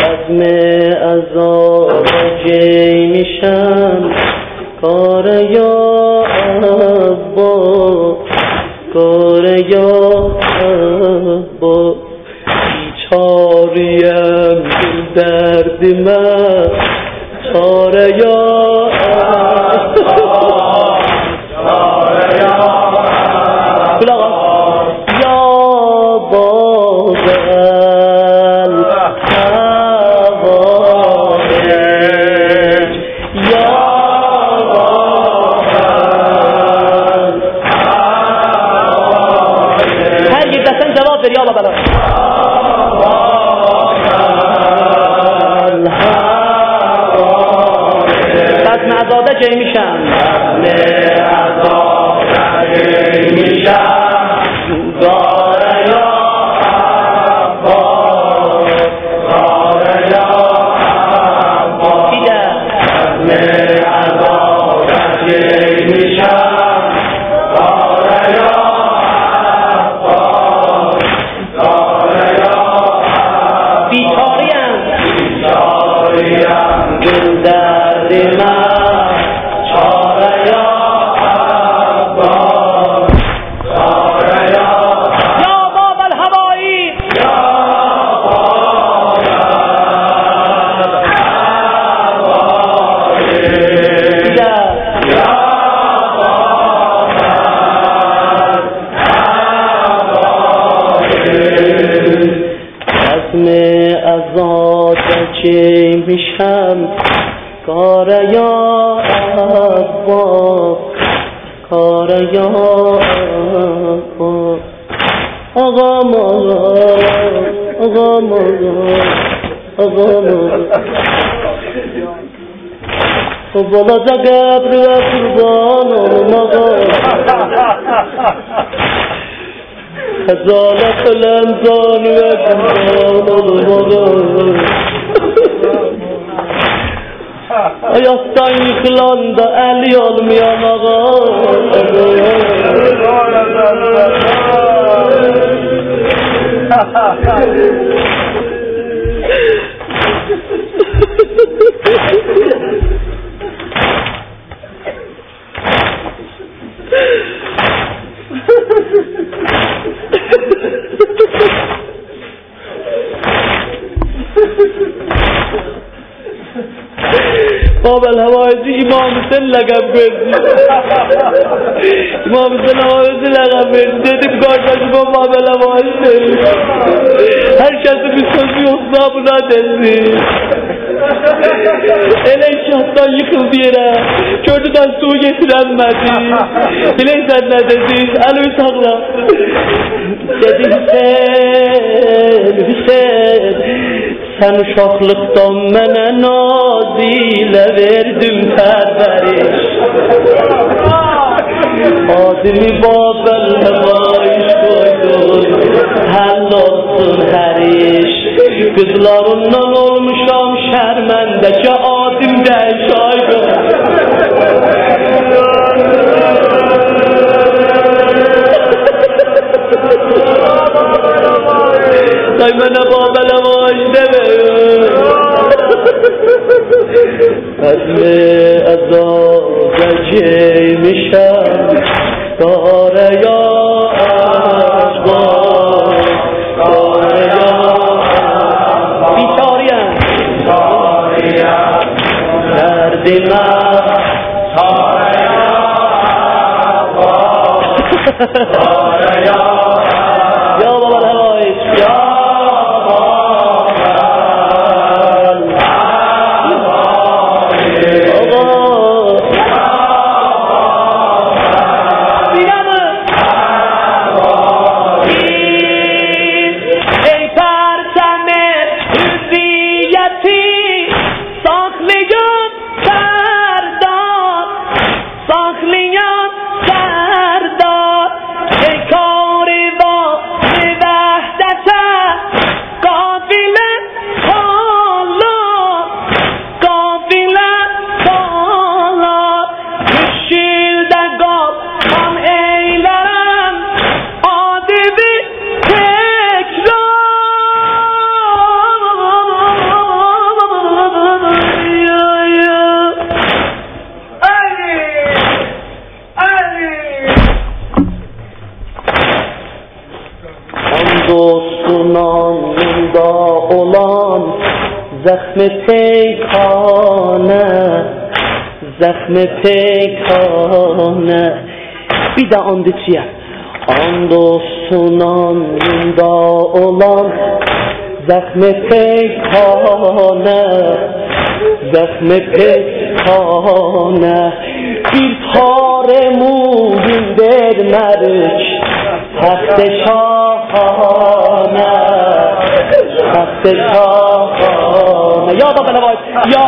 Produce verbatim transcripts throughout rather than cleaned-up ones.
بزم عذاب کی میشم کار یا عبا کار یا عبا بیچاریم دل درد من چاره یا عبا چاره یا عبا یا بازل حوادث یا بازل حوادث هر یک دستن جواب داری آبا بلا بزم عزاده جای میشم بزم عزاده جای میشم گاره یا عباس گاره یا عباس بزم عزاده جای میشم گاره یا عباس گاره یا عباس بیچاریم بیچاریم دل درد من چاره یا عباس چاره یا یا باب الهوایی یا باب الهوایی یا باب الهوایی بزم عزاده چه میشم کار یا عباس کار یا عباس آقا ماغا آقا ماغا آقا ماغا بالا جا قبر و قربان ماغا خزالت لنزان و قربان ماغا ayaktan yıkılan da eli olmayan ağa باب الهوایزی امام حسین لقب verdi امام حسین havayzi لقب verdi dedim kardeşim o bab الهوایzi herkesin bir sözü yoksa buna densin ele şahtan yıkıldı yere kördüden su getirenmedi bileysen ne dedi elimi sakla dedi Hüseyin Hüseyin sen uşaqlıqdan mənə nazilə verdim pərvəriş adimi Babel həvaiş qoydun həll olsun hər iş qızlarından olmuşam şərməndəki adim dəş aydın Ay mənə Babel həvaiş demeyin Bzm عزاده کی میشم کاره یا عباس کاره یا بیچاریم بیچاریم درد من چاره یا عباس چاره یا یا بابا الهوایز یا sunanında olan zəxmi peykanə, zəxmi peykanə. Bir də and içiyəm. And sunanında olan zəxmi peykanə, zəxmi peykanə. Bir tare mubin vermərik təxt şahanə, təxt şahanə. Ya da belə var, ya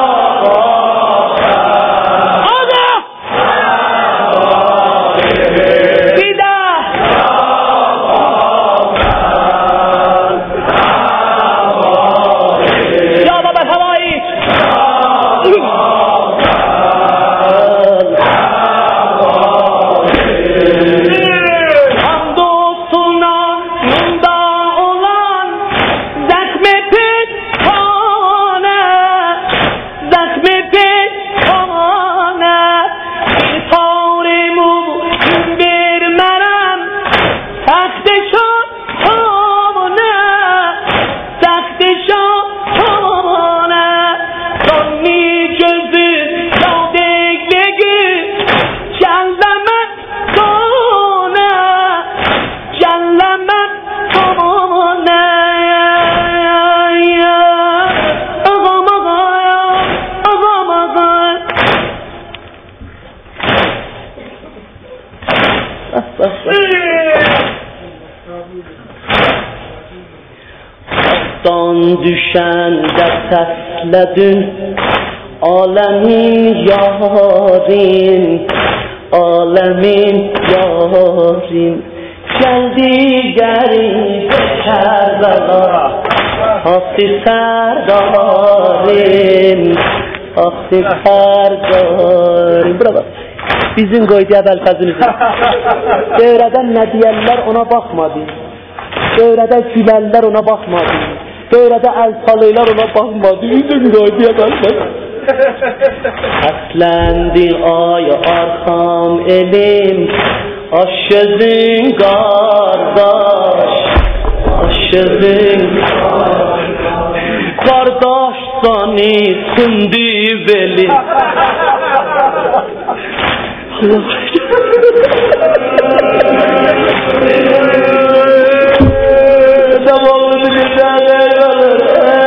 Aslan düşəndə səslədin aləmin yarin, aləmin yarin. Gəldi qərib Kərbəla, Haqq sərdarin, Haqq sərdarin. Bravo. Bizim qoydu Əbəlfəzimizin. Dövrədən nə deyərlər ona baxmadı. Dövrədə gülərlər ona baxmadı. Dövrədə əl salıylar ona baxmadı. Bizim qoydu Əbəlfəzim. Əsləndi ay arxam elim, aşızın qardaş, aşızın qardaş sani sündü belim. Allah Devamını güzel eyvalır.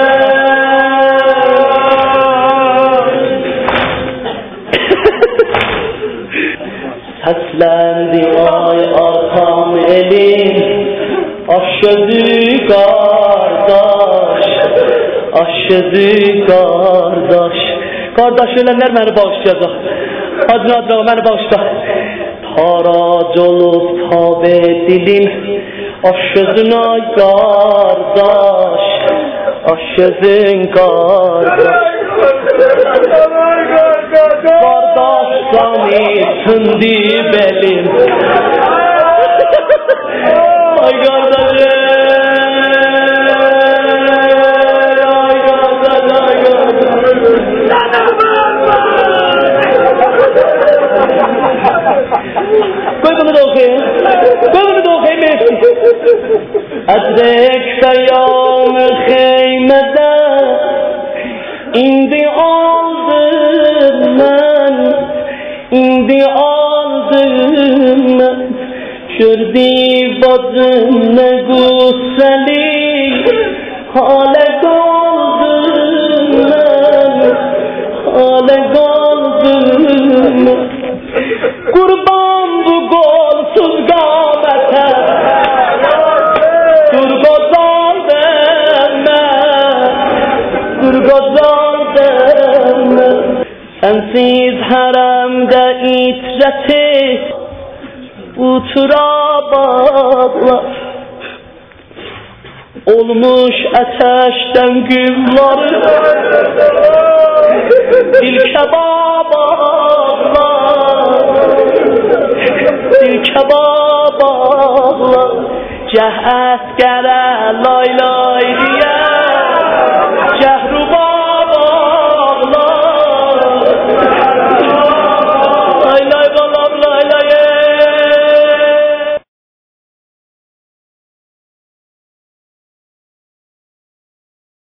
Seslendi ay arkam elim, aşıdı kardeş, aşıdı kardeş. Kardeş ölenler beni bağışlayacak. Hacı Nadir ağa beni bağışla. Tarac olup tabe dilim, aşızın ay kardeş, aşızın kardeş. Kardeş sani sündü belim. Ay kardeşim. Koy bunu da okuyayım. Koy bunu da okuyayım. Edrek feyyam-ı heymede indi aldım ben, indi aldım ben. Şurdi bacım ne gusseli hale kaldım ben, hale kaldım ben. Kurban bu golsuz gamete, dur gozal deme, dur gozal deme. Sensiz haremde itreti uçura bağlar, olmuş ateşten güllar, dil kebablar, dil kebablar. Cəhət gələ lay lay